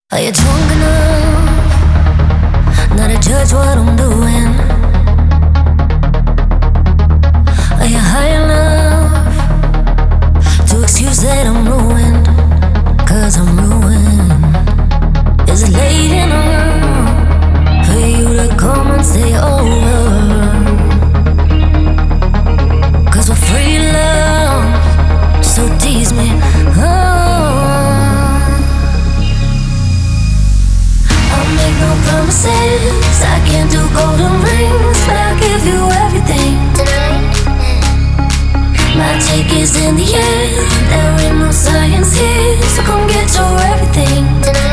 Are you drunk enough not to judge what I'm doing? Are you high enough to excuse that I'm ruined? 'Cause I'm ruined. Is it late enough for you to come and stay over? 'Cause we're free love, so tease me. I'll make no promises, I can't do golden rings, but I'll give you everything tonight. My take is in the air, there ain't no science here, so come get your everything tonight.